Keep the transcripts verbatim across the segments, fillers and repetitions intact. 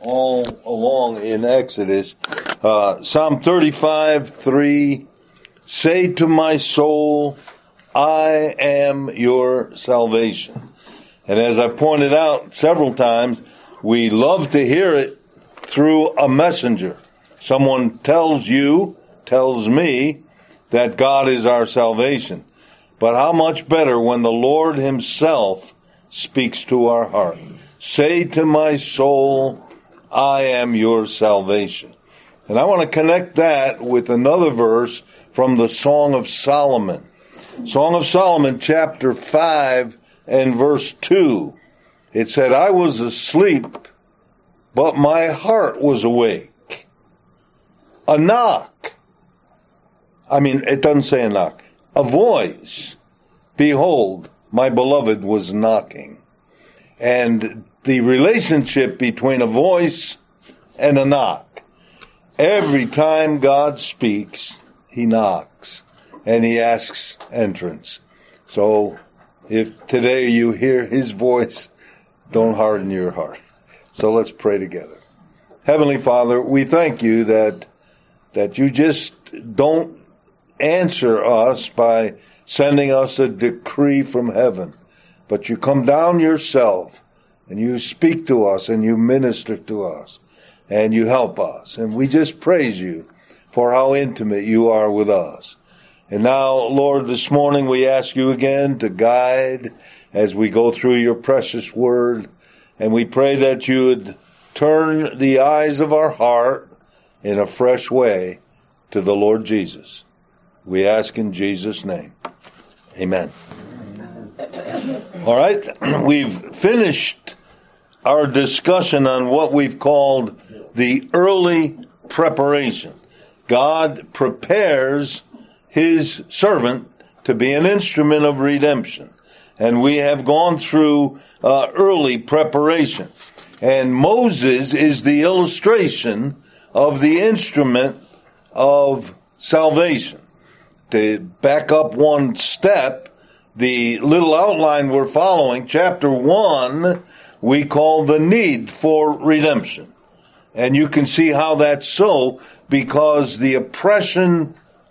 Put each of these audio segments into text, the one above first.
all along in Exodus. Uh, Psalm thirty-five, three, say to my soul, I am your salvation. And as I pointed out several times, we love to hear it through a messenger. Someone tells you, tells me, that God is our salvation. But how much better when the Lord himself speaks to our heart. Say to my soul, I am your salvation. And I want to connect that with another verse from the Song of Solomon. Song of Solomon, chapter five and verse two. It said, I was asleep, but my heart was awake. A knock. I mean, it doesn't say a knock. A voice. Behold, my beloved was knocking. And the relationship between a voice and a knock. Every time God speaks, he knocks and he asks entrance. So if today you hear his voice, don't harden your heart. So let's pray together. Heavenly Father, we thank you that that you just don't answer us by sending us a decree from heaven, but you come down yourself and you speak to us and you minister to us and you help us. And we just praise you for how intimate you are with us. And now, Lord, this morning we ask you again to guide as we go through your precious word. And we pray that you would turn the eyes of our heart in a fresh way to the Lord Jesus. We ask in Jesus' name. Amen. All right. We've finished our discussion on what we've called the early preparation. God prepares his servant to be an instrument of redemption. And we have gone through uh, early preparation. And Moses is the illustration of the instrument of salvation. To back up one step, the little outline we're following, chapter one, we call the need for redemption. And you can see how that's so, because the oppression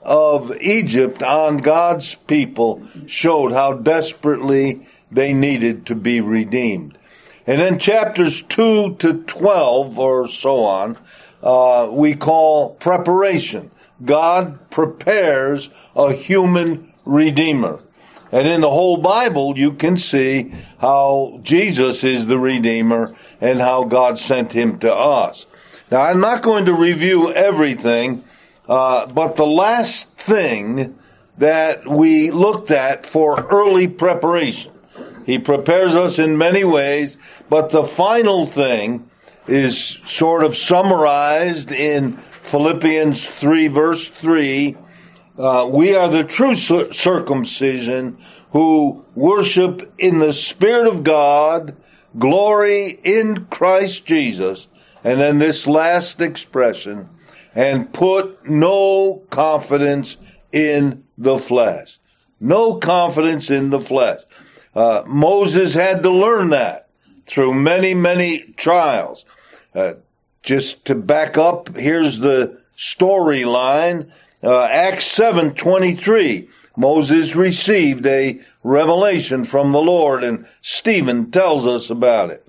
of Egypt on God's people showed how desperately they needed to be redeemed. And then chapters two to twelve or so on, uh, we call preparation. God prepares a human redeemer. And in the whole Bible, you can see how Jesus is the redeemer and how God sent him to us. Now, I'm not going to review everything, uh, but the last thing that we looked at for early preparation, he prepares us in many ways, but the final thing is sort of summarized in Philippians three, verse three. Uh, we are the true circumcision who worship in the Spirit of God, glory in Christ Jesus. And then this last expression, and put no confidence in the flesh. No confidence in the flesh. Uh, Moses had to learn that through many, many trials. Uh, just to back up, here's the storyline. Uh, Acts seven twenty-three. Moses received a revelation from the Lord, and Stephen tells us about it.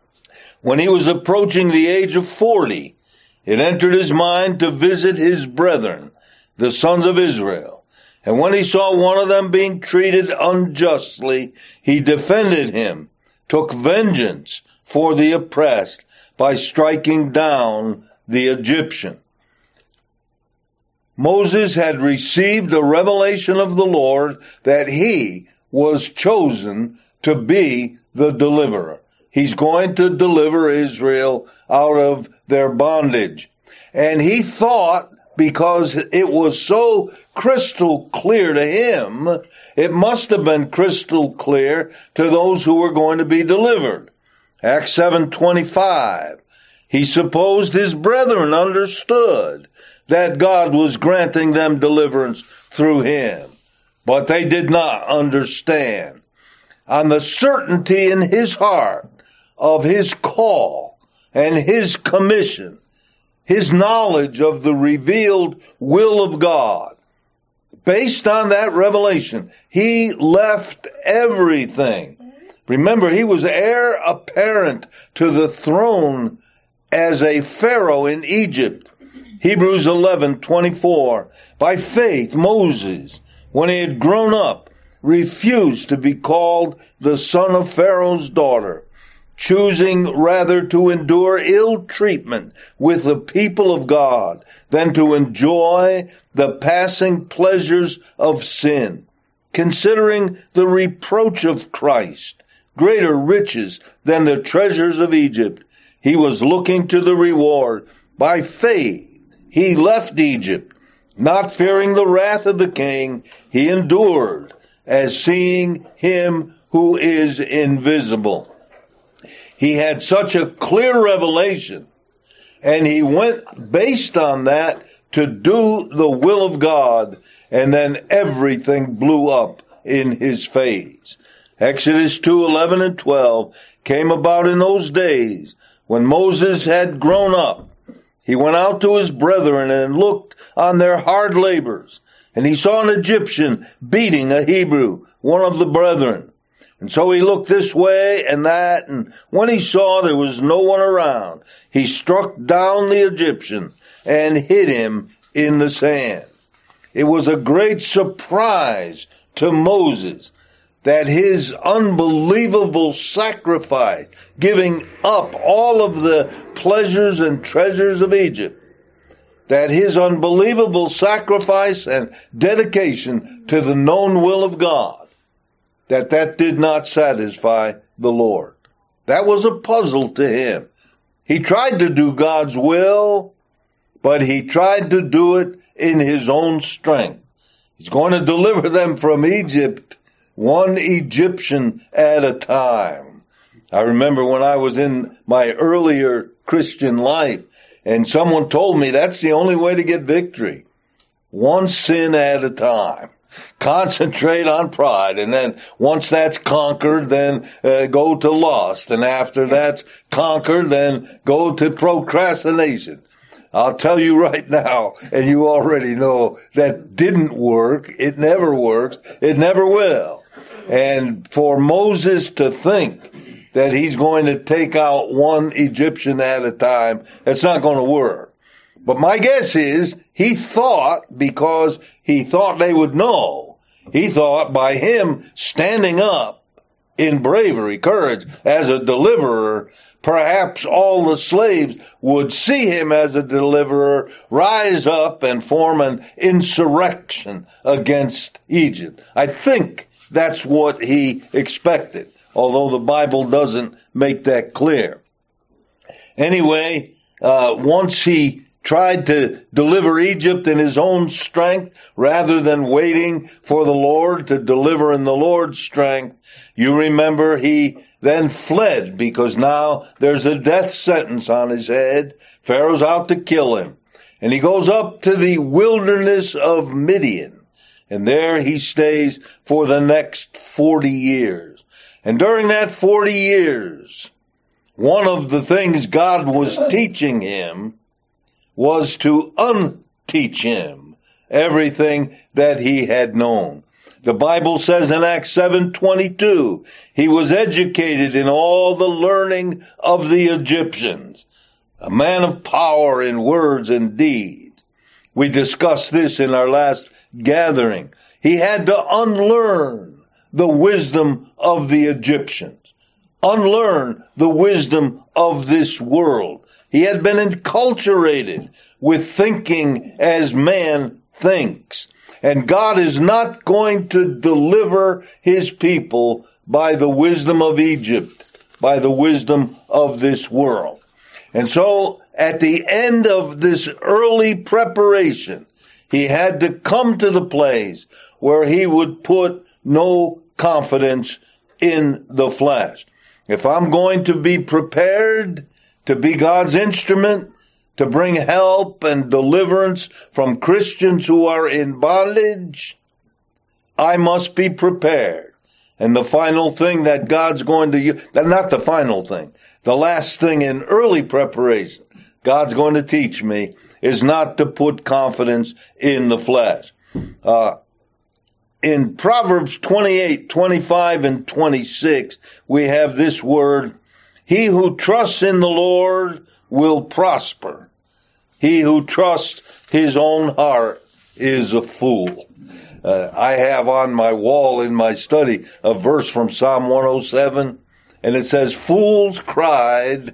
When he was approaching the age of forty, it entered his mind to visit his brethren, the sons of Israel. And when he saw one of them being treated unjustly, he defended him, took vengeance for the oppressed by striking down the Egyptian. Moses had received a revelation of the Lord that he was chosen to be the deliverer. He's going to deliver Israel out of their bondage. And he thought, because it was so crystal clear to him, it must have been crystal clear to those who were going to be delivered. Acts seven twenty-five. He supposed his brethren understood that God was granting them deliverance through him, but they did not understand. On the certainty in his heart of his call and his commission, his knowledge of the revealed will of God. Based on that revelation, he left everything. Remember, he was heir apparent to the throne as a pharaoh in Egypt. Hebrews eleven twenty-four. By faith, Moses, when he had grown up, refused to be called the son of Pharaoh's daughter, choosing rather to endure ill treatment with the people of God than to enjoy the passing pleasures of sin, considering the reproach of Christ greater riches than the treasures of Egypt. He was looking to the reward. By faith, he left Egypt, not fearing the wrath of the king. He endured as seeing him who is invisible. He had such a clear revelation, and he went based on that to do the will of God, and then everything blew up in his face. Exodus two eleven and twelve came about in those days when Moses had grown up. He went out to his brethren and looked on their hard labors, and he saw an Egyptian beating a Hebrew, one of the brethren. And so he looked this way and that, and when he saw there was no one around, he struck down the Egyptian and hid him in the sand. It was a great surprise to Moses that his unbelievable sacrifice, giving up all of the pleasures and treasures of Egypt, that his unbelievable sacrifice and dedication to the known will of God, that that did not satisfy the Lord. That was a puzzle to him. He tried to do God's will, but he tried to do it in his own strength. He's going to deliver them from Egypt, one Egyptian at a time. I remember when I was in my earlier Christian life, and someone told me that's the only way to get victory. One sin at a time. Concentrate on pride, and then once that's conquered, then uh, go to lust, and after that's conquered, then go to procrastination. I'll tell you right now, and you already know, that didn't work. It never works. It never will. And for Moses to think that he's going to take out one Egyptian at a time, that's not going to work. But my guess is he thought, because he thought they would know, he thought by him standing up in bravery, courage, as a deliverer, perhaps all the slaves would see him as a deliverer, rise up and form an insurrection against Egypt. I think that's what he expected, although the Bible doesn't make that clear. Anyway, uh, once he tried to deliver Egypt in his own strength rather than waiting for the Lord to deliver in the Lord's strength, you remember he then fled because now there's a death sentence on his head. Pharaoh's out to kill him. And he goes up to the wilderness of Midian. And there he stays for the next forty years. And during that forty years, one of the things God was teaching him was to unteach him everything that he had known. The Bible says in Acts seven twenty-two, he was educated in all the learning of the Egyptians, a man of power in words and deeds. We discussed this in our last gathering. He had to unlearn the wisdom of the Egyptians, unlearn the wisdom of this world. He had been enculturated with thinking as man thinks. And God is not going to deliver his people by the wisdom of Egypt, by the wisdom of this world. And so at the end of this early preparation, he had to come to the place where he would put no confidence in the flesh. If I'm going to be prepared to be God's instrument, to bring help and deliverance from Christians who are in bondage, I must be prepared. And the final thing that God's going to use, not the final thing, the last thing in early preparation God's going to teach me is not to put confidence in the flesh. Uh, in Proverbs twenty-eight, twenty-five, and twenty-six, we have this word, he who trusts in the Lord will prosper. He who trusts his own heart is a fool. Uh, I have on my wall in my study a verse from Psalm one oh seven, and it says, fools cried,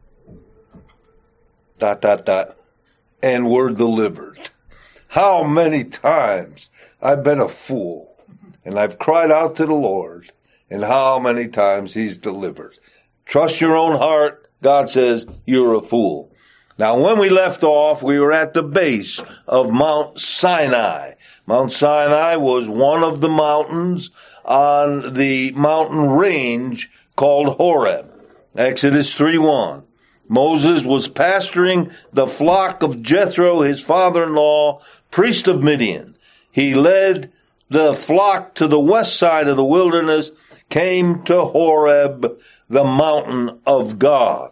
dot, dot, dot, and were delivered. How many times I've been a fool, and I've cried out to the Lord, and how many times he's delivered. Trust your own heart, God says, you're a fool. Now, when we left off, we were at the base of Mount Sinai. Mount Sinai was one of the mountains on the mountain range called Horeb. Exodus three one. Moses was pasturing the flock of Jethro, his father-in-law, priest of Midian. He led the flock to the west side of the wilderness, came to Horeb, the mountain of God.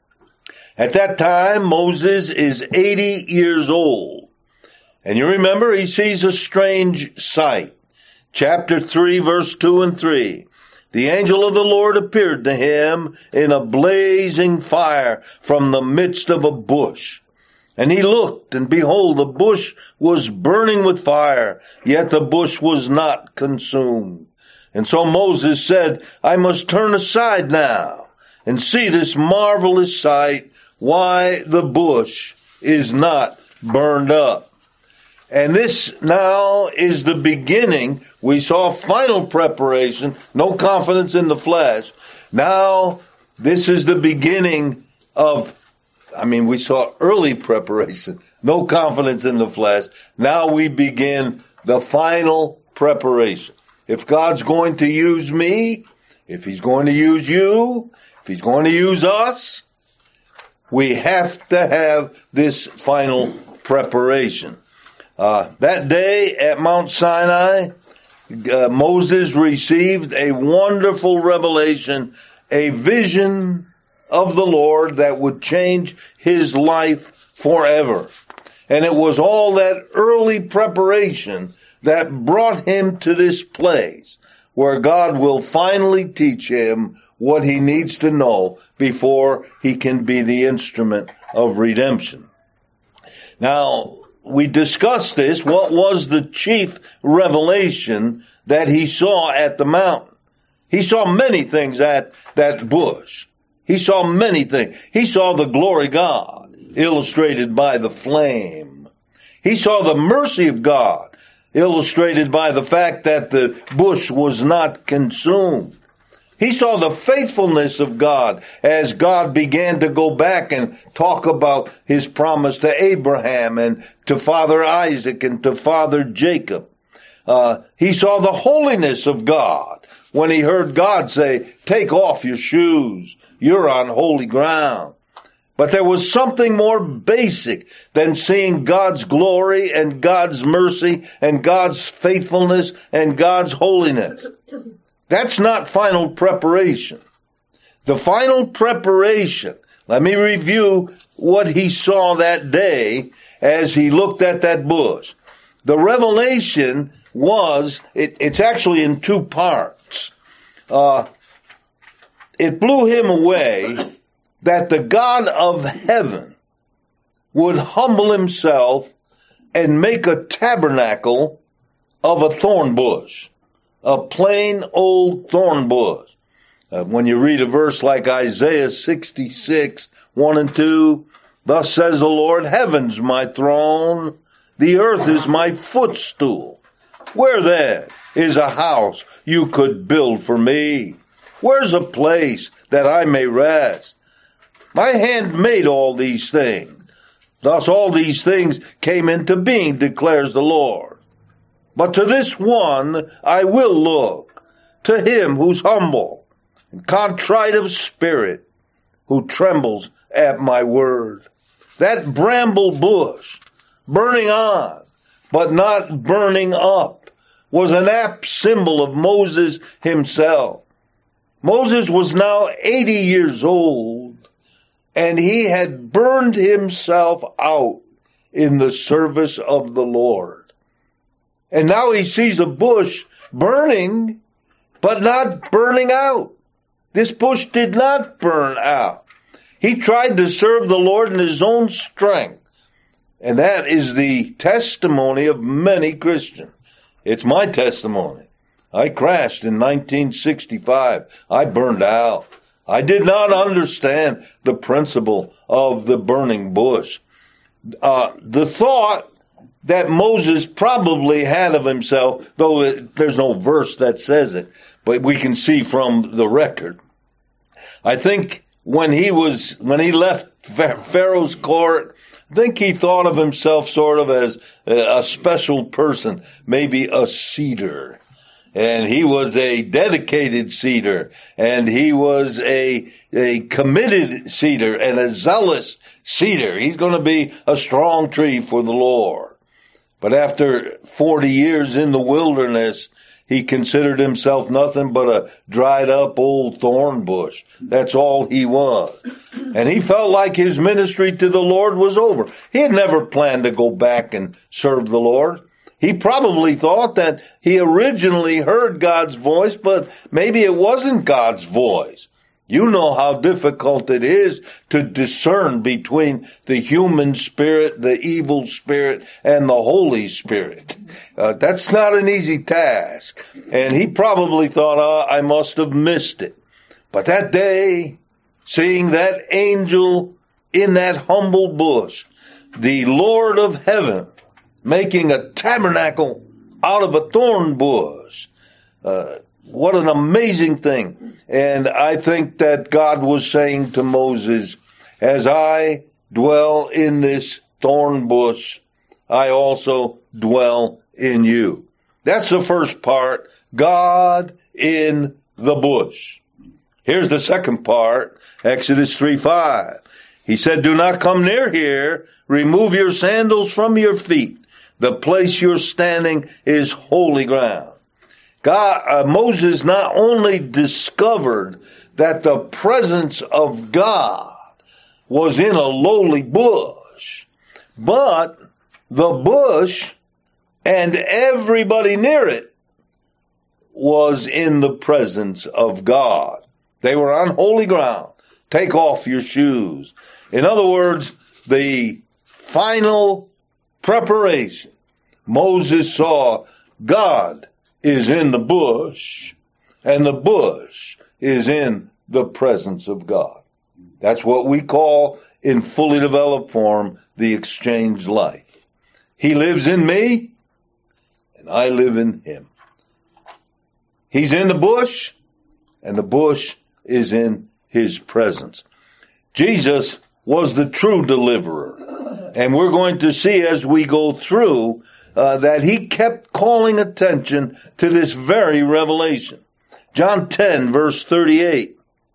At that time, Moses is eighty years old. And you remember, he sees a strange sight. Chapter three, verse two and three. The angel of the Lord appeared to him in a blazing fire from the midst of a bush. And he looked, and behold, the bush was burning with fire, yet the bush was not consumed. And so Moses said, I must turn aside now and see this marvelous sight, why the bush is not burned up. And this now is the beginning. We saw final preparation, no confidence in the flesh. Now, this is the beginning of, I mean, we saw early preparation, no confidence in the flesh. Now we begin the final preparation. If God's going to use me, if he's going to use you, if he's going to use us, we have to have this final preparation. Uh, that day at Mount Sinai, uh, Moses received a wonderful revelation, a vision of the Lord that would change his life forever. And it was all that early preparation that brought him to this place where God will finally teach him what he needs to know before he can be the instrument of redemption. Now, we discussed this. What was the chief revelation that he saw at the mountain? He saw many things at that bush. He saw many things. He saw the glory of God, illustrated by the flame. He saw the mercy of God, illustrated by the fact that the bush was not consumed. He saw the faithfulness of God as God began to go back and talk about his promise to Abraham and to Father Isaac and to Father Jacob. Uh, he saw the holiness of God when he heard God say, take off your shoes, you're on holy ground. But there was something more basic than seeing God's glory and God's mercy and God's faithfulness and God's holiness. That's not final preparation. The final preparation, let me review what he saw that day as he looked at that bush. The revelation was, it, it's actually in two parts. Uh, it blew him away that the God of heaven would humble himself and make a tabernacle of a thorn bush. A plain old thorn bush. Uh, when you read a verse like Isaiah sixty-six, one and two, thus says the Lord, heaven's my throne, the earth is my footstool. Where then is a house you could build for me? Where's a place that I may rest? My hand made all these things. Thus all these things came into being, declares the Lord. But to this one I will look, to him who's humble and contrite of spirit, who trembles at my word. That bramble bush, burning on, but not burning up, was an apt symbol of Moses himself. Moses was now eighty years old, and he had burned himself out in the service of the Lord. And now he sees a bush burning, but not burning out. This bush did not burn out. He tried to serve the Lord in his own strength. And that is the testimony of many Christians. It's my testimony. I crashed in nineteen sixty-five. I burned out. I did not understand the principle of the burning bush. Uh, the thought that Moses probably had of himself, though it, there's no verse that says it, but we can see from the record. I think when he was, when he left Pharaoh's court, I think he thought of himself sort of as a special person, maybe a seeder. And he was a dedicated seeder, and he was a, a committed seeder and a zealous seeder. He's going to be a strong tree for the Lord. But after forty years in the wilderness, he considered himself nothing but a dried up old thorn bush. That's all he was. And he felt like his ministry to the Lord was over. He had never planned to go back and serve the Lord. He probably thought that he originally heard God's voice, but maybe it wasn't God's voice. You know how difficult it is to discern between the human spirit, the evil spirit, and the Holy Spirit. Uh, that's not an easy task. And he probably thought, oh, I must have missed it. But that day, seeing that angel in that humble bush, the Lord of heaven, making a tabernacle out of a thorn bush. Uh, what an amazing thing. And I think that God was saying to Moses, as I dwell in this thorn bush, I also dwell in you. That's the first part, God in the bush. Here's the second part, Exodus three five. He said, do not come near here, remove your sandals from your feet. The place you're standing is holy ground. God, uh, Moses not only discovered that the presence of God was in a lowly bush, but the bush and everybody near it was in the presence of God. They were on holy ground. Take off your shoes. In other words, the final preparation. Moses saw God is in the bush, and the bush is in the presence of God. That's what we call, in fully developed form, the exchange life. He lives in me, and I live in him. He's in the bush, and the bush is in his presence. Jesus was the true deliverer. And we're going to see as we go through uh, that he kept calling attention to this very revelation. John ten, verse thirty-eight.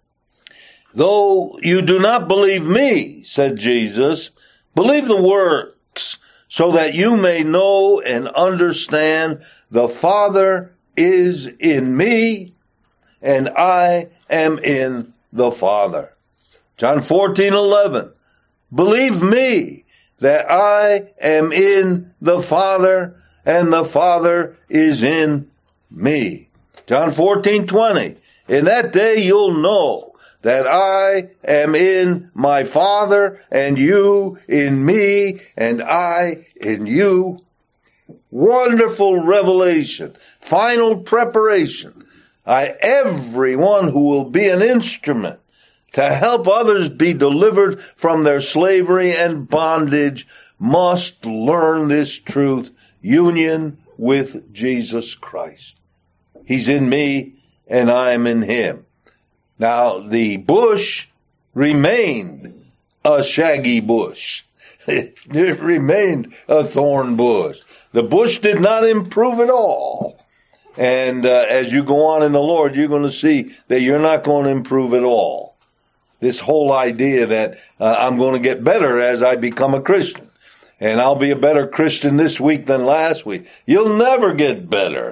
Though you do not believe me, said Jesus, believe the works, so that you may know and understand the Father is in me, and I am in the Father. John fourteen eleven. Believe me that I am in the Father, and the Father is in me. John fourteen twenty. In that day you'll know that I am in my Father, and you in me, and I in you. Wonderful revelation. Final preparation. I, everyone who will be an instrument to help others be delivered from their slavery and bondage must learn this truth, union with Jesus Christ. He's in me and I'm in him. Now, the bush remained a shaggy bush. It remained a thorn bush. The bush did not improve at all. And uh, as you go on in the Lord, you're going to see that you're not going to improve at all. This whole idea that uh, I'm going to get better as I become a Christian. And I'll be a better Christian this week than last week. You'll never get better.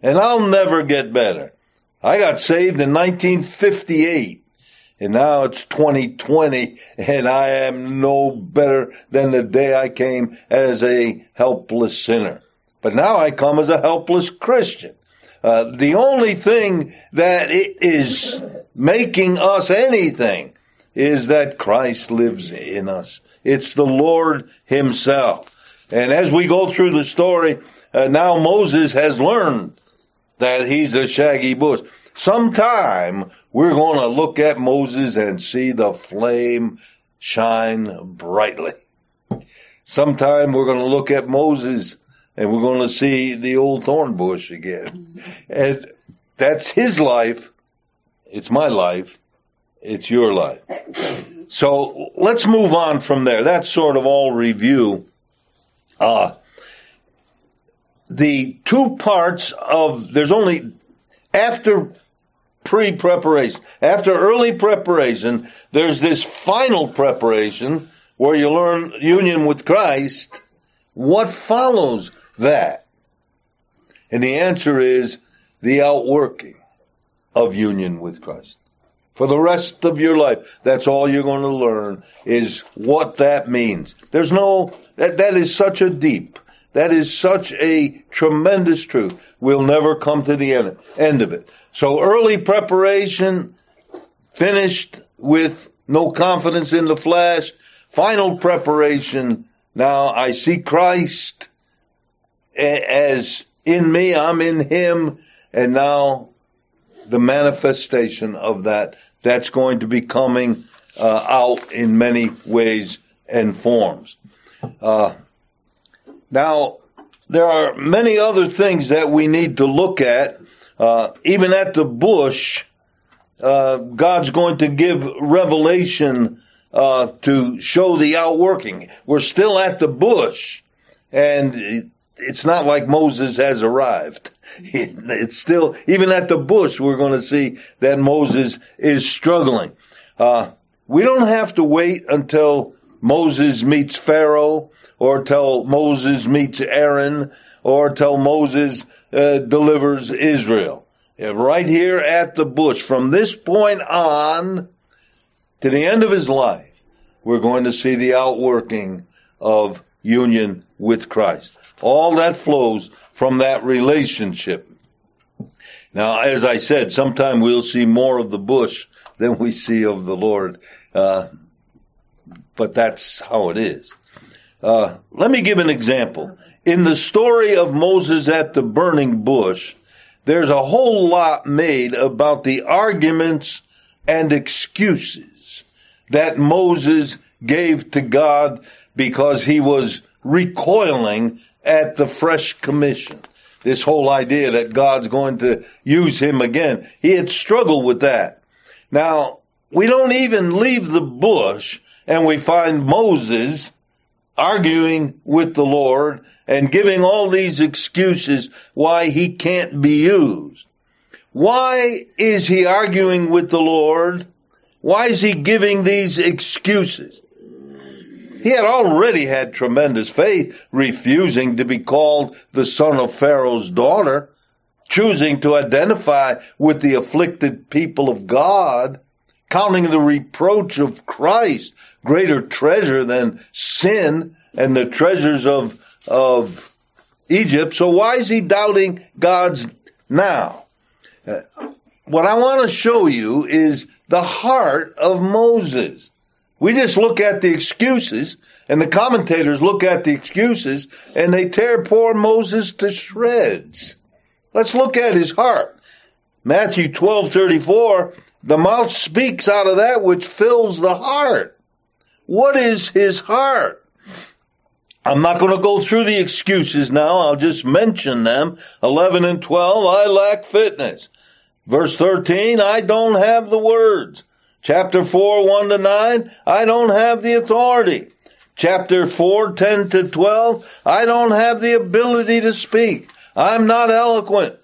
And I'll never get better. I got saved in nineteen fifty-eight, and now it's twenty twenty, and I am no better than the day I came as a helpless sinner. But now I come as a helpless Christian. Uh, the only thing that it is making us anything is that Christ lives in us. It's the Lord himself. And as we go through the story, uh, now Moses has learned that he's a shaggy bush. Sometime we're going to look at Moses and see the flame shine brightly. Sometime we're going to look at Moses and we're going to see the old thorn bush again. And that's his life. It's my life. It's your life. So let's move on from there. That's sort of all review. Uh, the two parts of, there's only, after pre-preparation, after early preparation, there's this final preparation where you learn union with Christ. What follows that? And the answer is the outworking of union with Christ. For the rest of your life, that's all you're going to learn is what that means. There's no, that, that is such a deep, that is such a tremendous truth. We'll never come to the end, end of it. So early preparation, finished with no confidence in the flesh. Final preparation, now I see Christ as in me, I'm in him, and now the manifestation of that, that's going to be coming uh, out in many ways and forms. Uh, now, there are many other things that we need to look at. Uh, even at the bush, uh, God's going to give revelation uh, to show the outworking. We're still at the bush, and it's not like Moses has arrived. It's still, even at the bush, we're going to see that Moses is struggling. Uh, we don't have to wait until Moses meets Pharaoh, or till Moses meets Aaron, or till Moses uh, delivers Israel. Right here at the bush, from this point on to the end of his life, we're going to see the outworking of union with Christ. All that flows from that relationship. Now, as I said, sometime we'll see more of the bush than we see of the Lord. Uh, but that's how it is. Uh, let me give an example. In the story of Moses at the burning bush, there's a whole lot made about the arguments and excuses that Moses gave to God because he was recoiling at the fresh commission. This whole idea that God's going to use him again. He had struggled with that. Now, we don't even leave the bush and we find Moses arguing with the Lord and giving all these excuses why he can't be used. Why is he arguing with the Lord? Why is he giving these excuses? He had already had tremendous faith, refusing to be called the son of Pharaoh's daughter, choosing to identify with the afflicted people of God, counting the reproach of Christ greater treasure than sin and the treasures of, of Egypt. So why is he doubting God's now? Uh, what I want to show you is the heart of Moses. We just look at the excuses, and the commentators look at the excuses, and they tear poor Moses to shreds. Let's look at his heart. Matthew twelve thirty-four, the mouth speaks out of that which fills the heart. What is his heart? I'm not going to go through the excuses now. I'll just mention them. eleven and twelve, I lack fitness. Verse thirteen, I don't have the words. Chapter four, one to nine, I don't have the authority. Chapter four, ten to twelve, I don't have the ability to speak. I'm not eloquent.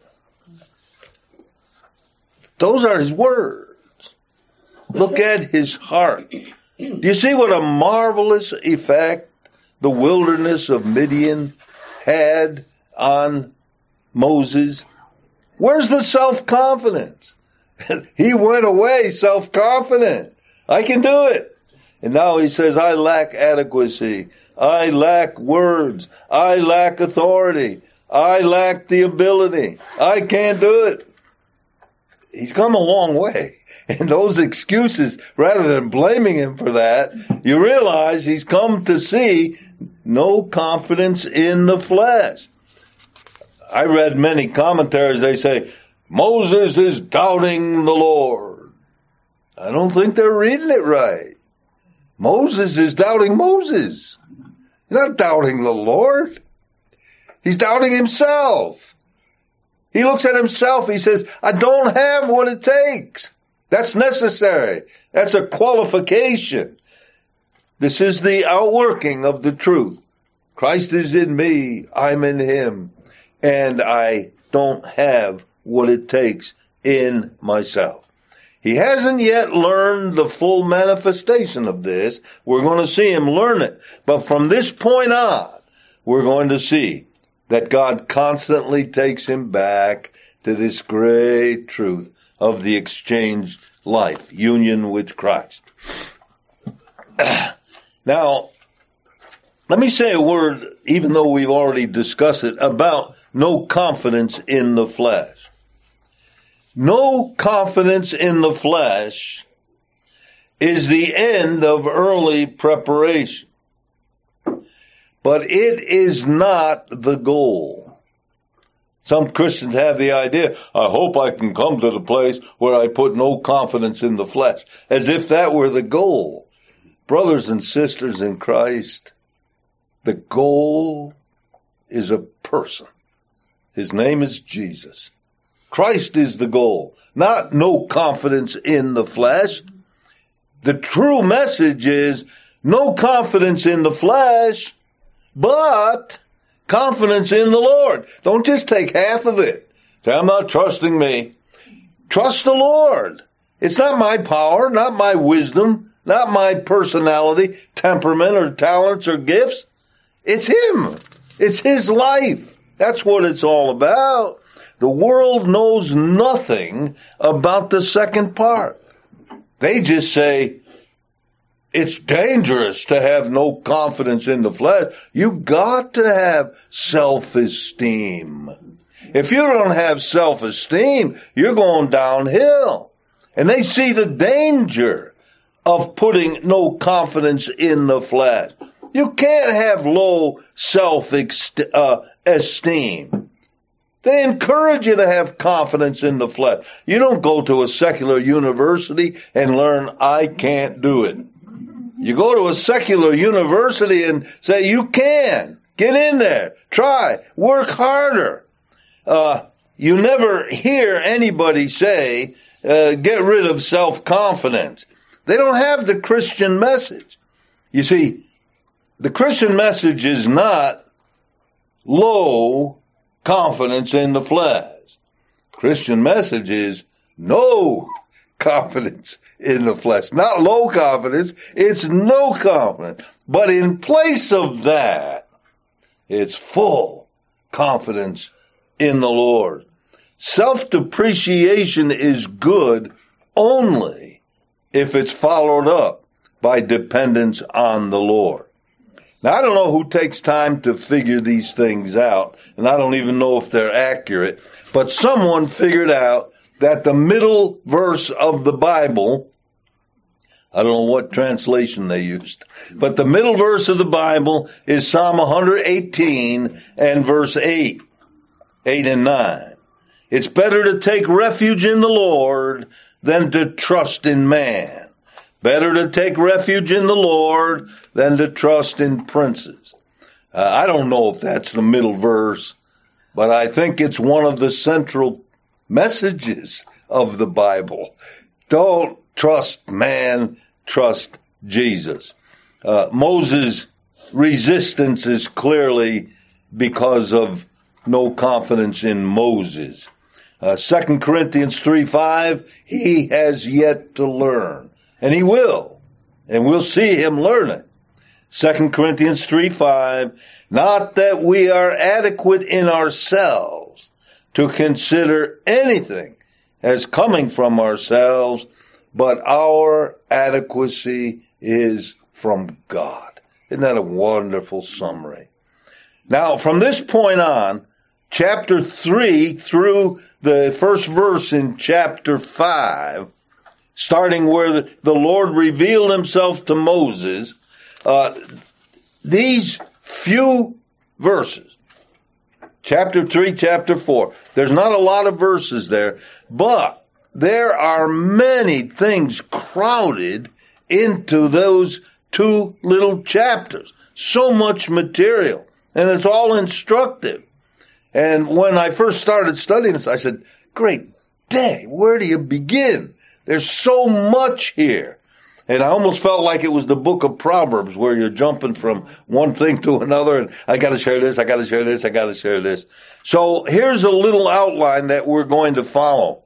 Those are his words. Look at his heart. Do you see what a marvelous effect the wilderness of Midian had on Moses? Where's the self-confidence? He went away self-confident. I can do it. And now he says, I lack adequacy. I lack words. I lack authority. I lack the ability. I can't do it. He's come a long way. And those excuses, rather than blaming him for that, you realize he's come to see no confidence in the flesh. I read many commentaries, they say, Moses is doubting the Lord. I don't think they're reading it right. Moses is doubting Moses. He's not doubting the Lord. He's doubting himself. He looks at himself. He says, I don't have what it takes. That's necessary. That's a qualification. This is the outworking of the truth. Christ is in me. I'm in him. And I don't have what it takes in myself. He hasn't yet learned the full manifestation of this. We're going to see him learn it. But from this point on, we're going to see that God constantly takes him back to this great truth of the exchanged life, union with Christ. Now, let me say a word, even though we've already discussed it, about no confidence in the flesh. No confidence in the flesh is the end of early preparation. But it is not the goal. Some Christians have the idea, I hope I can come to the place where I put no confidence in the flesh, as if that were the goal. Brothers and sisters in Christ, the goal is a person. His name is Jesus. Christ is the goal, not no confidence in the flesh. The true message is no confidence in the flesh, but confidence in the Lord. Don't just take half of it. Say, I'm not trusting me. Trust the Lord. It's not my power, not my wisdom, not my personality, temperament, or talents, or gifts. It's him. It's his life. That's what it's all about. The world knows nothing about the second part. They just say, it's dangerous to have no confidence in the flesh. You got to have self-esteem. If you don't have self-esteem, you're going downhill. And they see the danger of putting no confidence in the flesh. You can't have low self-esteem. They encourage you to have confidence in the flesh. You don't go to a secular university and learn, I can't do it. You go to a secular university and say, you can. Get in there. Try. Work harder. Uh, you never hear anybody say, uh, get rid of self-confidence. They don't have the Christian message. You see, the Christian message is not low confidence in the flesh. Christian message is no confidence in the flesh. Not low confidence, it's no confidence. But in place of that, it's full confidence in the Lord. Self-depreciation is good only if it's followed up by dependence on the Lord. Now, I don't know who takes time to figure these things out, and I don't even know if they're accurate, but someone figured out that the middle verse of the Bible, I don't know what translation they used, but the middle verse of the Bible is Psalm one eighteen and verse eight, eight and nine. It's better to take refuge in the Lord than to trust in man. Better to take refuge in the Lord than to trust in princes. Uh, I don't know if that's the middle verse, but I think it's one of the central messages of the Bible. Don't trust man, trust Jesus. Uh, Moses' resistance is clearly because of no confidence in Moses. Uh, Second Corinthians three five, he has yet to learn. And he will. And we'll see him learn it. Second Corinthians three five, not that we are adequate in ourselves, to consider anything as coming from ourselves, but our adequacy is from God. Isn't that a wonderful summary? Now, from this point on, chapter three through the first verse in chapter five, starting where the Lord revealed himself to Moses, uh, these few verses, chapter three, chapter four, there's not a lot of verses there, but there are many things crowded into those two little chapters. So much material, and it's all instructive. And when I first started studying this, I said, great day, where do you begin? There's so much here. And I almost felt like it was the book of Proverbs where you're jumping from one thing to another, and I got to share this, I got to share this, I got to share this. So here's a little outline that we're going to follow.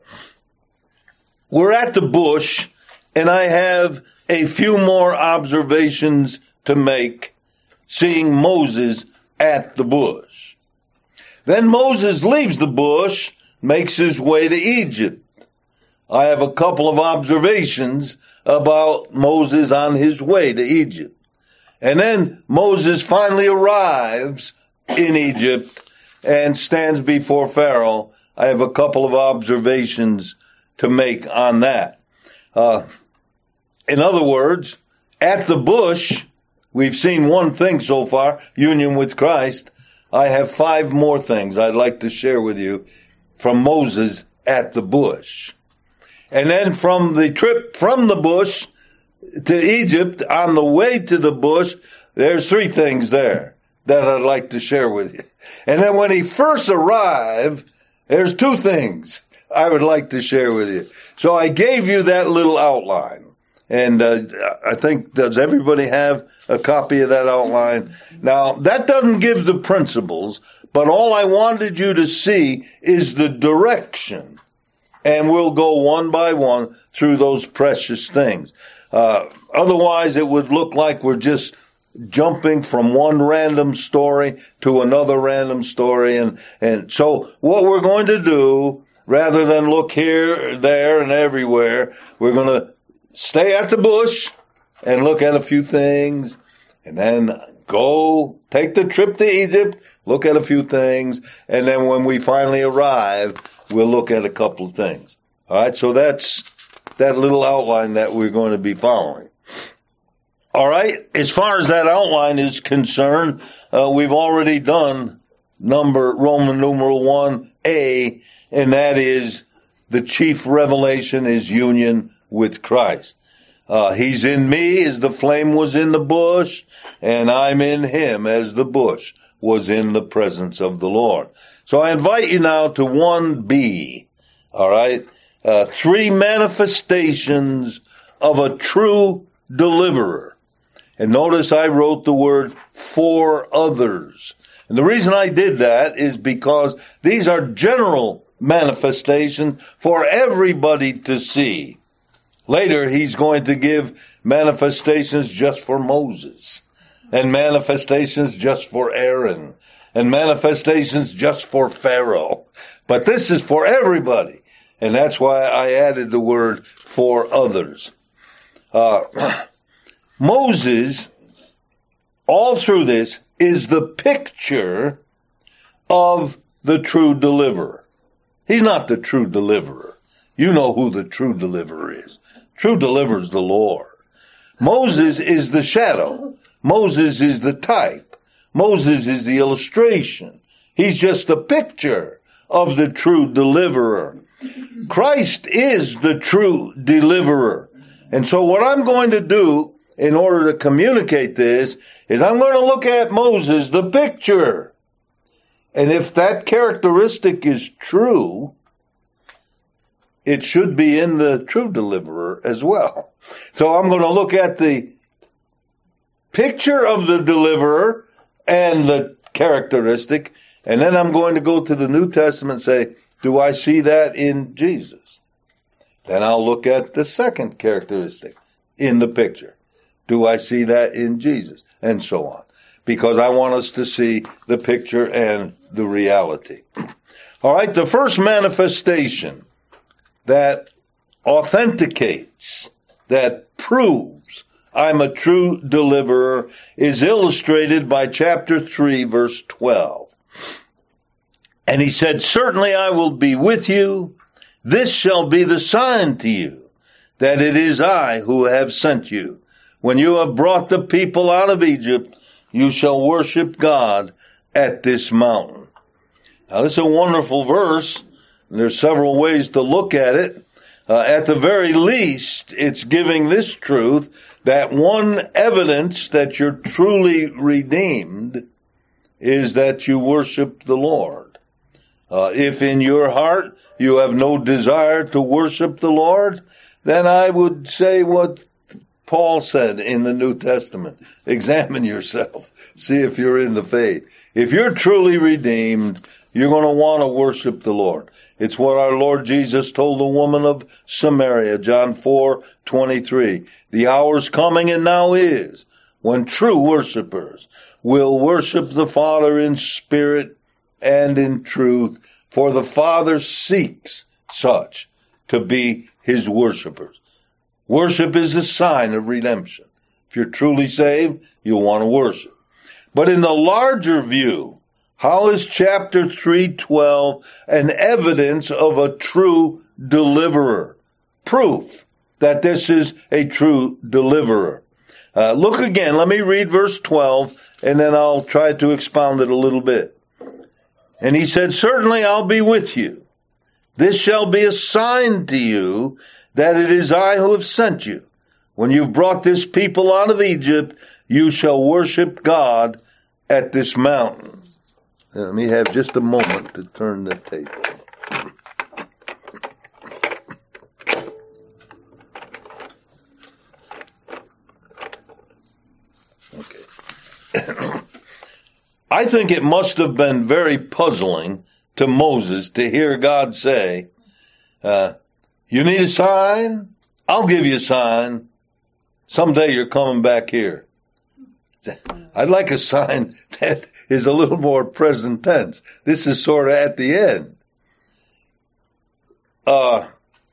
We're at the bush, and I have a few more observations to make, seeing Moses at the bush. Then Moses leaves the bush, makes his way to Egypt. I have a couple of observations about Moses on his way to Egypt. And then Moses finally arrives in Egypt and stands before Pharaoh. I have a couple of observations to make on that. Uh, in other words, at the bush, we've seen one thing so far, union with Christ. I have five more things I'd like to share with you from Moses at the bush. And then from the trip from the bush to Egypt, on the way to the bush, there's three things there that I'd like to share with you. And then when he first arrived, there's two things I would like to share with you. So I gave you that little outline. And uh, I think, does everybody have a copy of that outline? Now, that doesn't give the principles, but all I wanted you to see is the direction. And we'll go one by one through those precious things. Uh, otherwise, it would look like we're just jumping from one random story to another random story. And, and so what we're going to do, rather than look here, there, and everywhere, we're going to stay at the bush and look at a few things, and then go take the trip to Egypt, look at a few things, and then when we finally arrive, we'll look at a couple of things. All right, so that's that little outline that we're going to be following. All right, as far as that outline is concerned, uh, we've already done number Roman numeral one A, and that is the chief revelation is union with Christ. Uh, he's in me as the flame was in the bush, and I'm in him as the bush was in the presence of the Lord. So I invite you now to one B, all right? Uh, three manifestations of a true deliverer. And notice I wrote the word for others. And the reason I did that is because these are general manifestations for everybody to see. Later, he's going to give manifestations just for Moses, and manifestations just for Aaron, and manifestations just for Pharaoh. But this is for everybody, and that's why I added the word for others. Uh, Moses, all through this, is the picture of the true deliverer. He's not the true deliverer. You know who the true deliverer is. True deliverer is the Lord. Moses is the shadow. Moses is the type. Moses is the illustration. He's just a picture of the true deliverer. Christ is the true deliverer. And so what I'm going to do in order to communicate this is I'm going to look at Moses, the picture. And if that characteristic is true, it should be in the true deliverer as well. So I'm going to look at the picture of the deliverer and the characteristic, and then I'm going to go to the New Testament and say, do I see that in Jesus? Then I'll look at the second characteristic in the picture. Do I see that in Jesus? And so on. because I want us to see the picture and the reality. All right, the first manifestation that authenticates, that proves I'm a true deliverer is illustrated by chapter three, verse twelve. And he said, certainly I will be with you. This shall be the sign to you that it is I who have sent you. When you have brought the people out of Egypt, you shall worship God at this mountain. Now, this is a wonderful verse. And there's several ways to look at it. Uh, at the very least, it's giving this truth that one evidence that you're truly redeemed is that you worship the Lord. Uh, if in your heart you have no desire to worship the Lord, then I would say what Paul said in the New Testament. Examine yourself. See if you're in the faith. If you're truly redeemed, you're going to want to worship the Lord. It's what our Lord Jesus told the woman of Samaria, John four twenty-three. The hour's coming and now is when true worshipers will worship the Father in spirit and in truth, for the Father seeks such to be his worshipers. Worship is a sign of redemption. If you're truly saved, you'll want to worship. But in the larger view, how is chapter three twelve an evidence of a true deliverer? Proof that this is a true deliverer. Uh, look again. Let me read verse twelve, and then I'll try to expound it a little bit. And he said, certainly I'll be with you. This shall be a sign to you that it is I who have sent you. When you've brought this people out of Egypt, you shall worship God at this mountain. Let me have just a moment to turn the tape. Okay. I think it must have been very puzzling to Moses to hear God say, uh, you need a sign? I'll give you a sign. Someday you're coming back here. I'd like a sign that is a little more present tense. This is sort of at the end. Uh,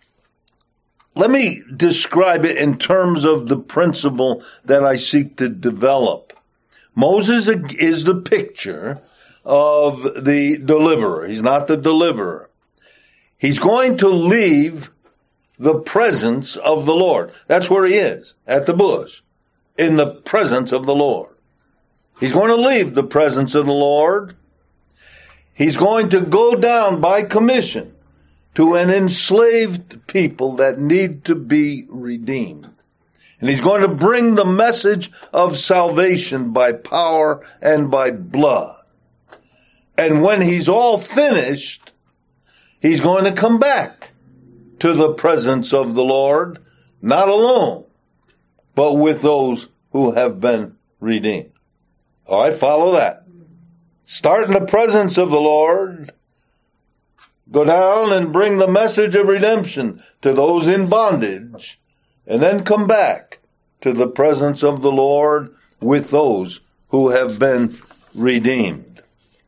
let me describe it in terms of the principle that I seek to develop. Moses is the picture of the deliverer. He's not the deliverer. He's going to leave the presence of the Lord. That's where he is, at the bush, in the presence of the Lord. He's going to leave the presence of the Lord. He's going to go down by commission to an enslaved people that need to be redeemed. And he's going to bring the message of salvation by power and by blood. And when he's all finished, he's going to come back to the presence of the Lord, not alone, but with those who have been redeemed. All right, follow that. Start in the presence of the Lord, go down and bring the message of redemption to those in bondage, and then come back to the presence of the Lord with those who have been redeemed.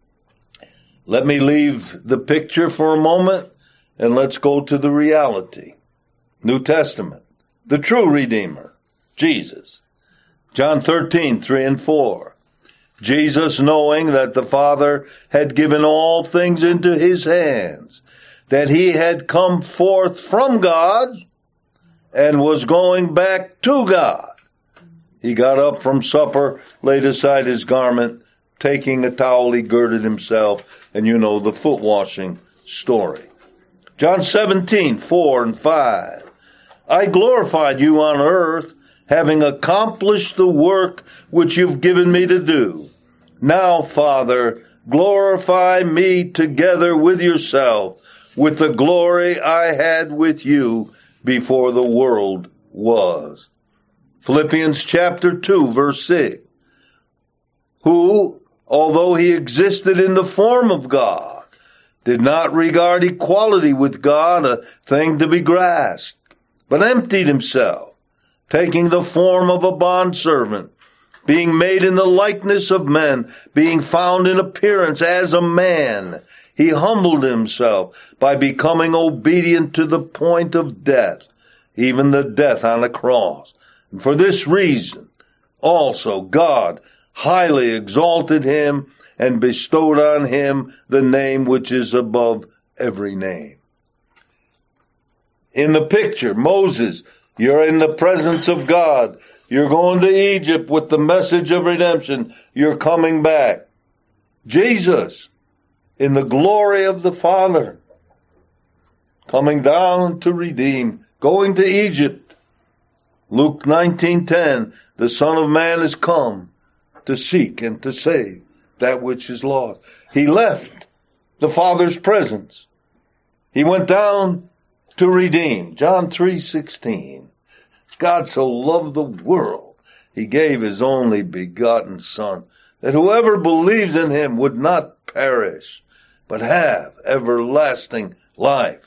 Let me leave the picture for a moment, and let's go to the reality. New Testament, the true Redeemer, Jesus. John thirteen, three and four. Jesus, knowing that the Father had given all things into his hands, that he had come forth from God and was going back to God, he got up from supper, laid aside his garment, taking a towel, he girded himself, and you know the foot washing story. John seventeen, four and five. I glorified you on earth, having accomplished the work which you've given me to do. Now, Father, glorify me together with yourself, with the glory I had with you before the world was. Philippians chapter two, verse six. Who, although he existed in the form of God, did not regard equality with God a thing to be grasped, but emptied himself, taking the form of a bondservant being made in the likeness of men, being found in appearance as a man, he humbled himself by becoming obedient to the point of death, even the death on the cross. And for this reason, also God highly exalted him and bestowed on him the name which is above every name. In the picture, Moses, you're in the presence of God. You're going to Egypt with the message of redemption. You're coming back. Jesus, in the glory of the Father, coming down to redeem, going to Egypt. Luke nineteen ten, the Son of Man is come to seek and to save that which is lost. He left the Father's presence. He went down to redeem. John three sixteen. God so loved the world, he gave his only begotten Son, that whoever believes in him would not perish, but have everlasting life.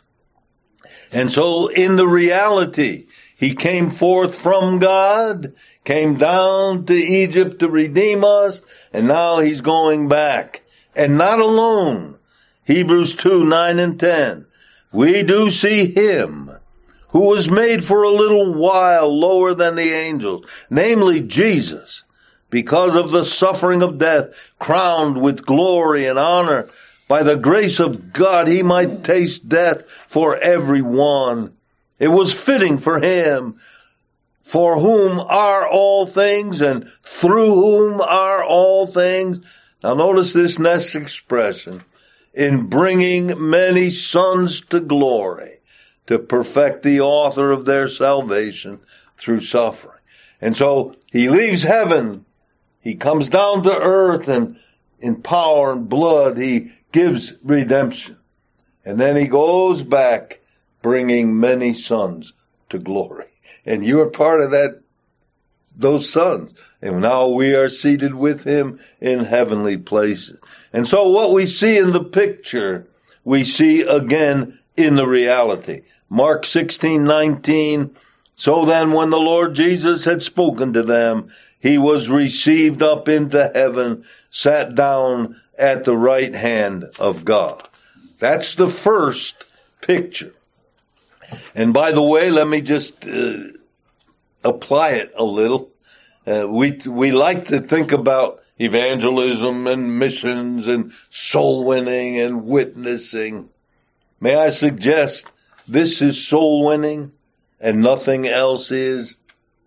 And so in the reality, he came forth from God, came down to Egypt to redeem us, and now he's going back. And not alone. Hebrews two, nine and ten. We do see him who was made for a little while lower than the angels, namely Jesus, because of the suffering of death, crowned with glory and honor. By the grace of God, he might taste death for everyone. It was fitting for him, for whom are all things and through whom are all things. Now notice this next expression. In bringing many sons to glory, to perfect the author of their salvation through suffering. And so he leaves heaven. He comes down to earth, and in power and blood he gives redemption. And then he goes back bringing many sons to glory. And you are part of that, those sons. And now we are seated with him in heavenly places. And so what we see in the picture, we see again in the reality. Mark sixteen nineteen. So then when the Lord Jesus had spoken to them, he was received up into heaven, sat down at the right hand of God. That's the first picture. And by the way, let me just uh, apply it a little. Uh, we we like to think about evangelism and missions and soul winning and witnessing. May I suggest this is soul winning and nothing else is?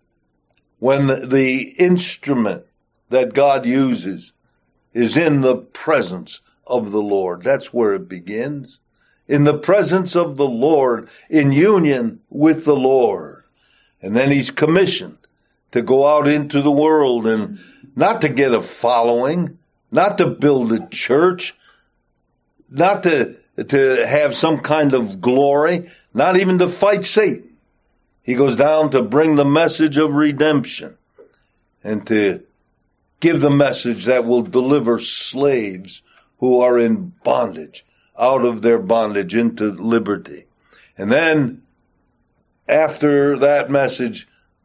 When the instrument that God uses is in the presence of the Lord, that's where it begins. In the presence of the Lord, in union with the Lord. And then he's commissioned to go out into the world and not to get a following, not to build a church, not to, to have some kind of glory, not even to fight Satan. He goes down to bring the message of redemption and to give the message that will deliver slaves who are in bondage out of their bondage into liberty. And then after that message,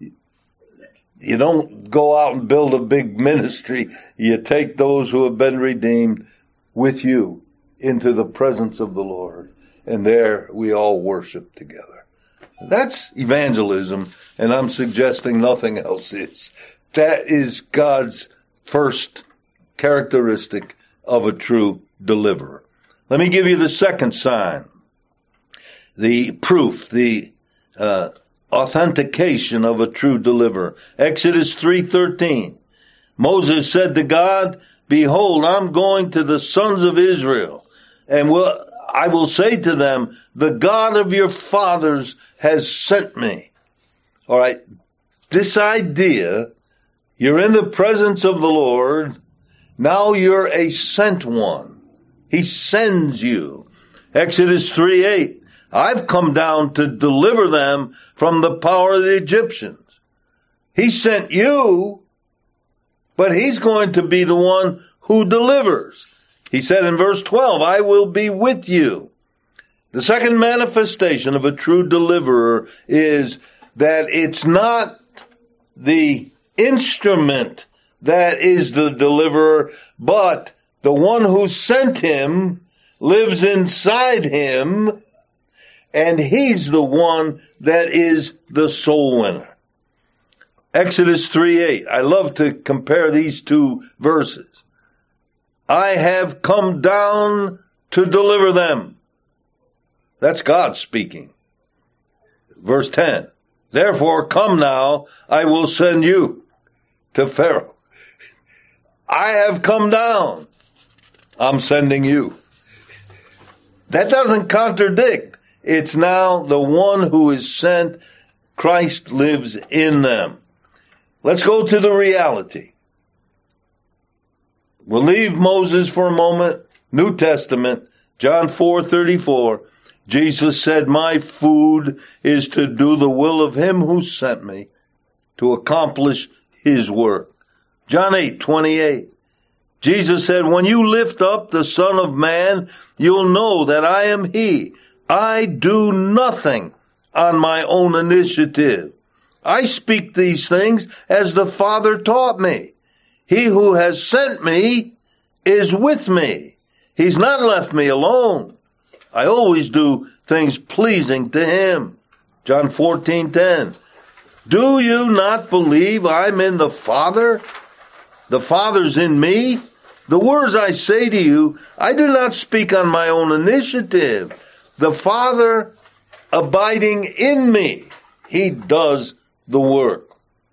you don't go out and build a big ministry. You take those who have been redeemed with you into the presence of the Lord. And there we all worship together. That's evangelism, and I'm suggesting nothing else is. That is God's first characteristic of a true deliverer. Let me give you the second sign, the proof, the uh, authentication of a true deliverer. Exodus three thirteen. Moses said to God, "Behold, I'm going to the sons of Israel, and will I will say to them, the God of your fathers has sent me." All right. This idea, you're in the presence of the Lord. Now you're a sent one. He sends you. Exodus three eight. I've come down to deliver them from the power of the Egyptians. He sent you, but he's going to be the one who delivers. He said in verse twelve, I will be with you. The second manifestation of a true deliverer is that it's not the instrument that is the deliverer, but the one who sent him lives inside him, and he's the one that is the soul winner. Exodus three eight. I love to compare these two verses. I have come down to deliver them. That's God speaking. Verse ten. Therefore, come now, I will send you to Pharaoh. I have come down. I'm sending you. That doesn't contradict. It's now the one who is sent. Christ lives in them. Let's go to the reality. We'll leave Moses for a moment. New Testament, John four thirty-four. Jesus said, my food is to do the will of him who sent me, to accomplish his work. John eight twenty-eight. Jesus said, when you lift up the Son of Man, you'll know that I am he. I do nothing on my own initiative. I speak these things as the Father taught me. He who has sent me is with me. He's not left me alone. I always do things pleasing to him. John fourteen ten. Do you not believe I'm in the Father? The Father's in me? The words I say to you, I do not speak on my own initiative. The Father abiding in me, he does the work.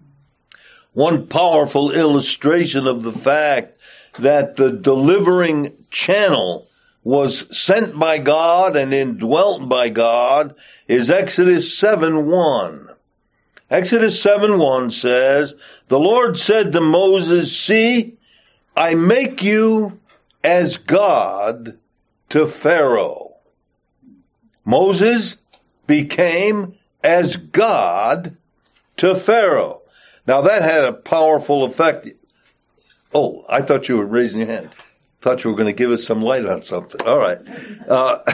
One powerful illustration of the fact that the delivering channel was sent by God and indwelt by God is Exodus seven one. Exodus seven one says, the Lord said to Moses, see, I make you as God to Pharaoh. Moses became as God to Pharaoh. Now that had a powerful effect. Oh, I thought you were raising your hand. Thought you were going to give us some light on something. All right. Uh,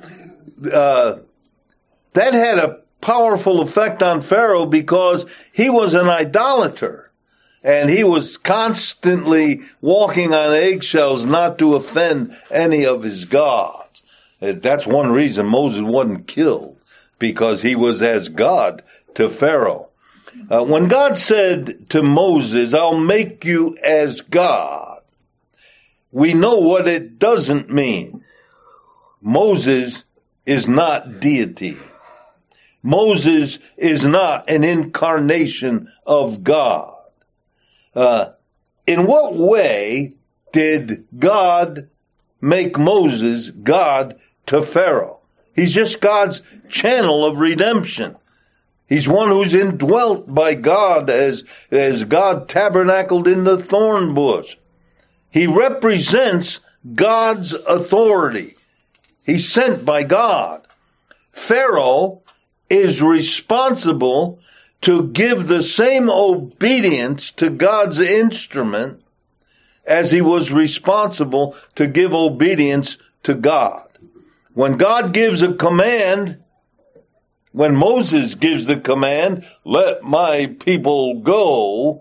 uh, that had a powerful effect on Pharaoh because he was an idolater. And he was constantly walking on eggshells not to offend any of his gods. That's one reason Moses wasn't killed, because he was as God to Pharaoh. Uh, when God said to Moses, I'll make you as God, we know what it doesn't mean. Moses is not deity. Moses is not an incarnation of God. Uh, in what way did God make Moses God to Pharaoh? He's just God's channel of redemption. He's one who's indwelt by God as, as God tabernacled in the thorn bush. He represents God's authority. He's sent by God. Pharaoh is responsible to give the same obedience to God's instrument as he was responsible to give obedience to God. When God gives a command, when Moses gives the command, let my people go,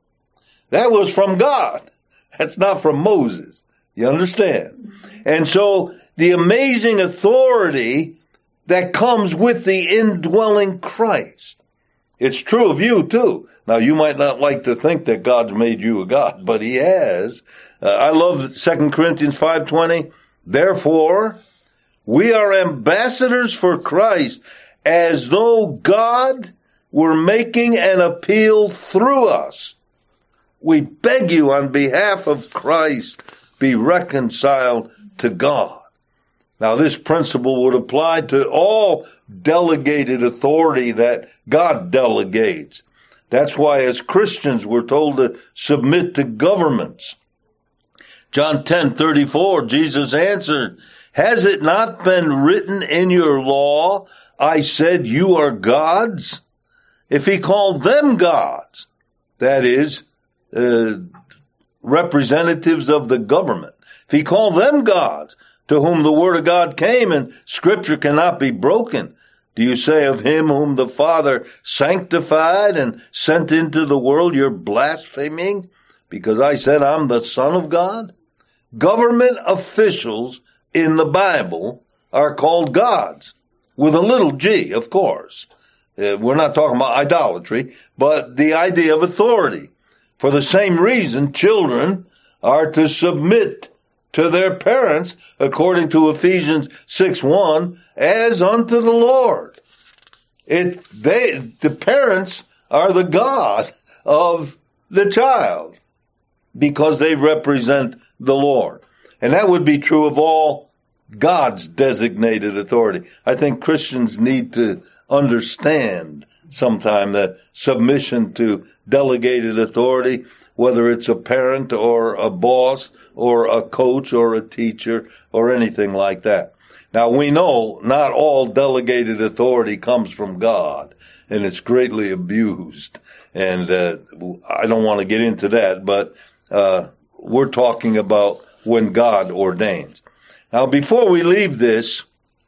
that was from God. That's not from Moses. You understand? And so the amazing authority that comes with the indwelling Christ. It's true of you too. Now you might not like to think that God's made you a God, but he has. Uh, I love Second Corinthians five twenty. Therefore, we are ambassadors for Christ, as though God were making an appeal through us. We beg you on behalf of Christ, be reconciled to God. Now this principle would apply to all delegated authority that God delegates. That's why as Christians we're told to submit to governments. John ten thirty-four, Jesus answered, has it not been written in your law, I said you are gods? If he called them gods, that is, uh, representatives of the government, if he called them gods, to whom the word of God came and scripture cannot be broken, do you say of him whom the Father sanctified and sent into the world, you're blaspheming? because I said I'm the Son of God? Government officials in the Bible are called gods, with a little g, of course. Uh, we're not talking about idolatry, but the idea of authority. For the same reason, children are to submit to their parents, according to Ephesians six one, as unto the Lord. It, they, the parents are the God of the child, because they represent the Lord. And that would be true of all God's designated authority. I think Christians need to understand sometime that submission to delegated authority, whether it's a parent or a boss or a coach or a teacher or anything like that. Now, we know not all delegated authority comes from God, and it's greatly abused. And uh, I don't want to get into that, but uh, we're talking about when God ordains. Now, before we leave this,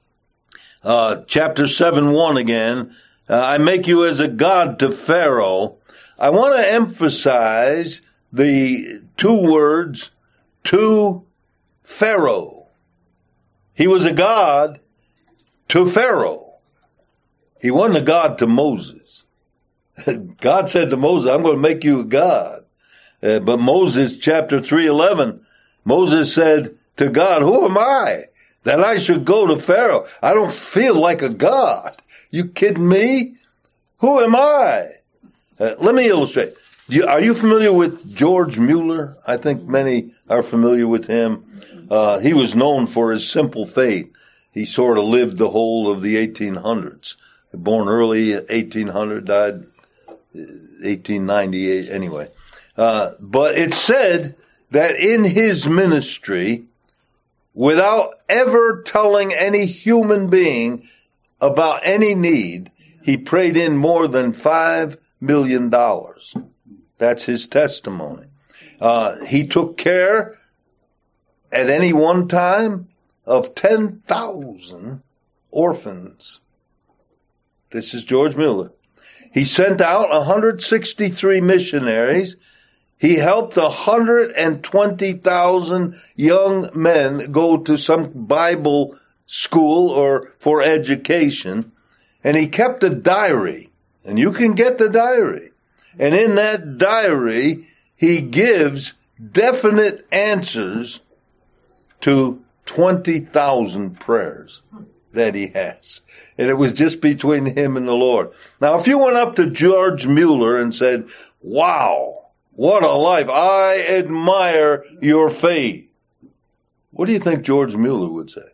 uh, chapter seven one again, uh, I make you as a god to Pharaoh. I want to emphasize the two words, to Pharaoh. He was a god to Pharaoh. He wasn't a god to Moses. God said to Moses, I'm going to make you a god. Uh, but Moses, chapter three eleven, Moses said to God, who am I that I should go to Pharaoh? I don't feel like a god. You kidding me? Who am I? Uh, let me illustrate. You, are you familiar with George Mueller? I think many are familiar with him. Uh, he was known for his simple faith. He sort of lived the whole of the eighteen hundreds. Born early eighteen hundred, died eighteen ninety-eight anyway. Uh, but it's said that in his ministry, without ever telling any human being about any need, he prayed in more than five million dollars. That's his testimony. Uh, he took care at any one time of ten thousand orphans. This is George Mueller. He sent out one hundred sixty-three missionaries. He helped one hundred twenty thousand young men go to some Bible school or for education. And he kept a diary. And you can get the diary. And in that diary, he gives definite answers to twenty thousand prayers that he has. And it was just between him and the Lord. Now, if you went up to George Mueller and said, wow, what a life. I admire your faith. What do you think George Mueller would say?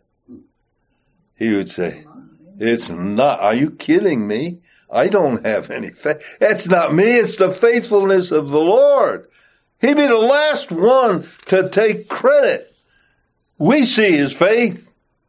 He would say, it's not, are you kidding me? I don't have any faith. It's not me. It's the faithfulness of the Lord. He'd be the last one to take credit. We see his faith.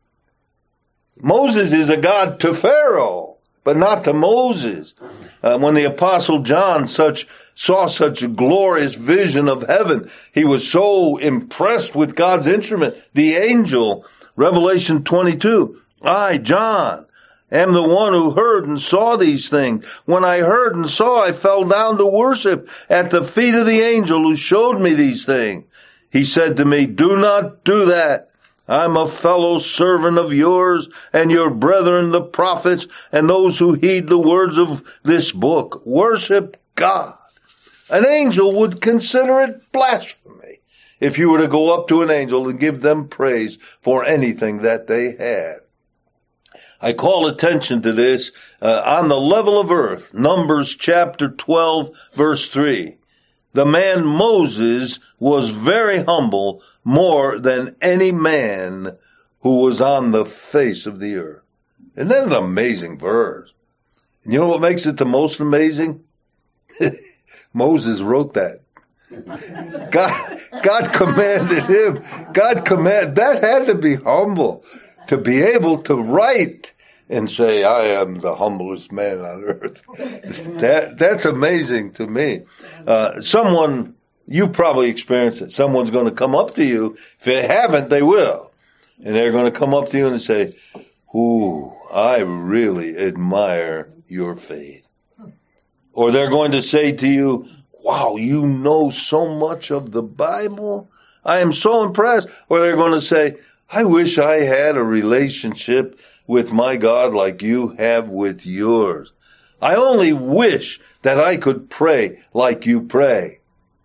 Moses is a god to Pharaoh, but not to Moses. Uh, when the Apostle John such saw such a glorious vision of heaven, he was so impressed with God's instrument, the angel. Revelation twenty-two, I, John, am the one who heard and saw these things. When I heard and saw, I fell down to worship at the feet of the angel who showed me these things. He said to me, do not do that. I'm a fellow servant of yours and your brethren, the prophets, and those who heed the words of this book. Worship God. An angel would consider it blasphemy if you were to go up to an angel and give them praise for anything that they had. I call attention to this uh, on the level of earth. Numbers chapter twelve, verse three. The man Moses was very humble, more than any man who was on the face of the earth. Isn't that an amazing verse? And you know what makes it the most amazing? Moses wrote that. God, God commanded him. God commanded. That had to be humble to be able to write and say, I am the humblest man on earth. That that's amazing to me. Uh, someone, you probably experienced it. Someone's going to come up to you. If they haven't, they will. And they're going to come up to you and say, ooh, I really admire your faith. Or they're going to say to you, wow, you know so much of the Bible? I am so impressed. Or they're going to say, I wish I had a relationship with my God like you have with yours. I only wish that I could pray like you pray.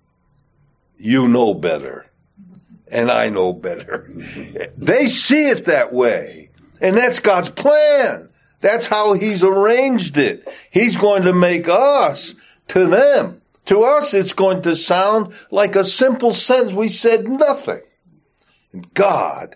You know better. And I know better. They see it that way. And that's God's plan. That's how he's arranged it. He's going to make us to them. To us, it's going to sound like a simple sentence. We said nothing. God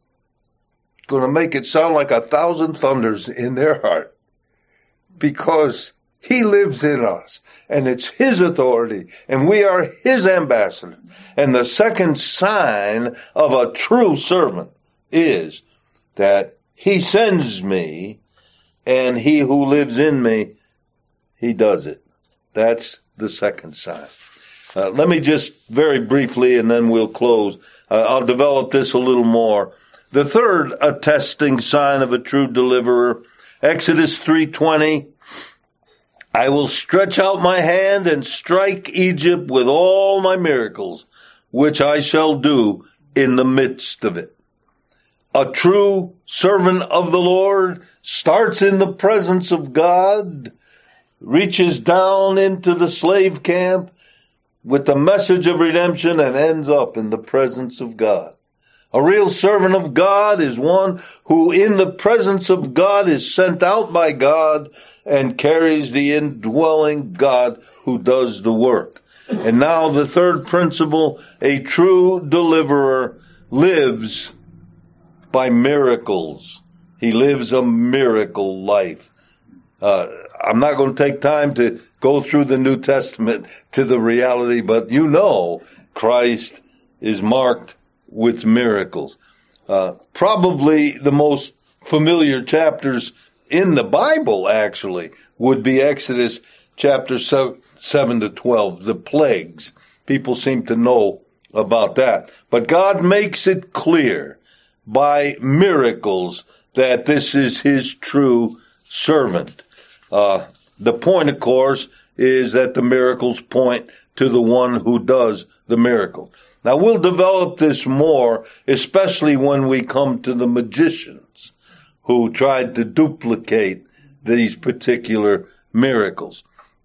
is going to make it sound like a thousand thunders in their heart, because he lives in us, and it's his authority, and we are his ambassador. And the second sign of a true servant is that he sends me, and he who lives in me, he does it. That's the second sign. Uh, let me just very briefly, and then we'll close. Uh, I'll develop this a little more. The third attesting sign of a true deliverer, Exodus three twenty. I will stretch out my hand and strike Egypt with all my miracles, which I shall do in the midst of it. A true servant of the Lord starts in the presence of God, reaches down into the slave camp with the message of redemption, and ends up in the presence of God. A real servant of God is one who in the presence of God is sent out by God and carries the indwelling God who does the work. And now the third principle, a true deliverer lives by miracles. He lives a miracle life. Uh, I'm not going to take time to go through the New Testament to the reality, but you know Christ is marked with miracles. Uh, probably the most familiar chapters in the Bible, actually, would be Exodus chapter seven to twelve, the plagues. People seem to know about that. But God makes it clear by miracles that this is his true servant. Uh, the point, of course, is that the miracles point to the one who does the miracle. Now, we'll develop this more, especially when we come to the magicians who tried to duplicate these particular miracles.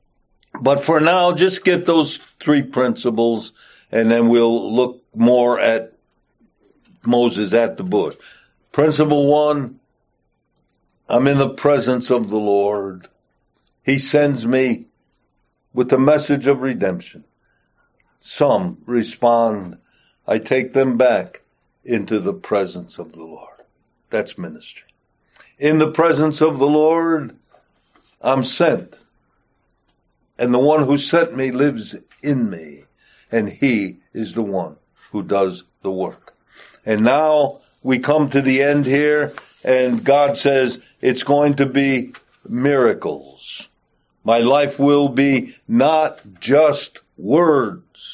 But for now, just get those three principles, and then we'll look more at Moses at the bush. Principle one, I'm in the presence of the Lord. He sends me with the message of redemption. Some respond, I take them back into the presence of the Lord. That's ministry. In the presence of the Lord, I'm sent. And the one who sent me lives in me. And he is the one who does the work. And now we come to the end here, and God says it's going to be miracles. My life will be not just words,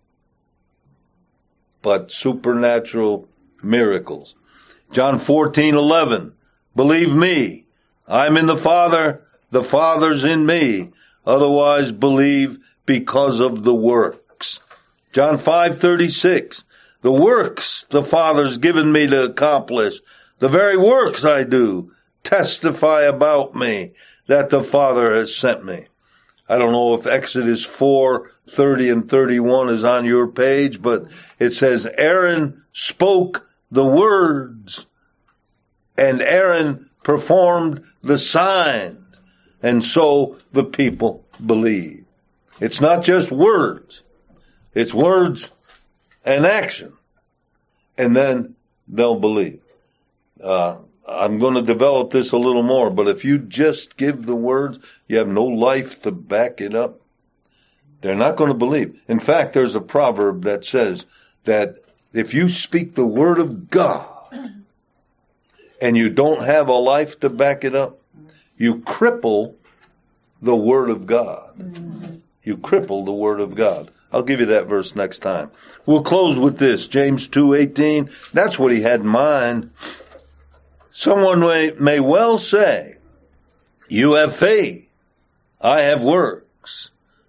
but supernatural miracles. John fourteen eleven. Believe me, I'm in the Father, the Father's in me. Otherwise believe because of the works. John five thirty-six. The works the Father's given me to accomplish, the very works I do, testify about me that the Father has sent me. I don't know if Exodus four thirty and thirty-one is on your page, but it says Aaron spoke the words, and Aaron performed the signs, and so the people believe. It's not just words. It's words and action, and then they'll believe. Uh, I'm going to develop this a little more, but if you just give the words, you have no life to back it up, they're not going to believe. In fact, there's a proverb that says that if you speak the word of God and you don't have a life to back it up, you cripple the word of God. You cripple the word of God. I'll give you that verse next time. We'll close with this, James two eighteen. That's what he had in mind. Someone may, may well say, you have faith, I have works.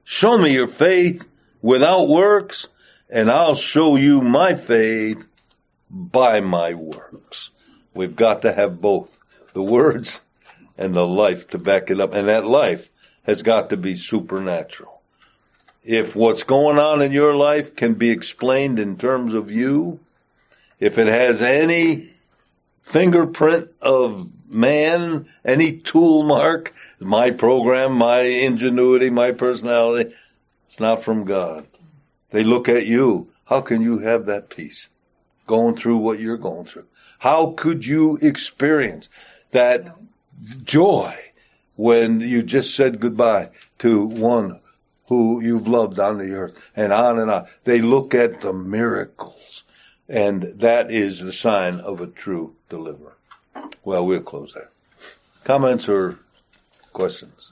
Show me your faith without works, and I'll show you my faith by my works. We've got to have both the words and the life to back it up. And that life has got to be supernatural. If what's going on in your life can be explained in terms of you, if it has any fingerprint of man, any tool mark, my program, my ingenuity, my personality, it's not from God. They look at you. How can you have that peace going through what you're going through? How could you experience that joy when you just said goodbye to one who you've loved on the earth, and on and on? They look at the miracles, and that is the sign of a true deliverer. Well, we'll close there. Comments or questions?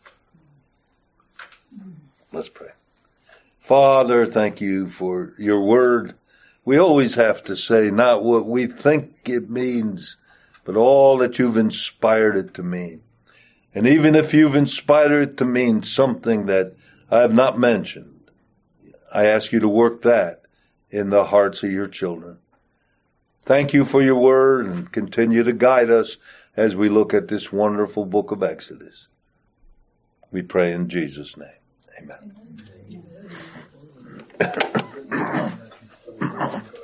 Let's pray. Father, thank you for your word. We always have to say not what we think it means, but all that you've inspired it to mean. And even if you've inspired it to mean something that I have not mentioned, I ask you to work that in the hearts of your children. Thank you for your word, and continue to guide us as we look at this wonderful book of Exodus. We pray in Jesus' name. Amen. Amen.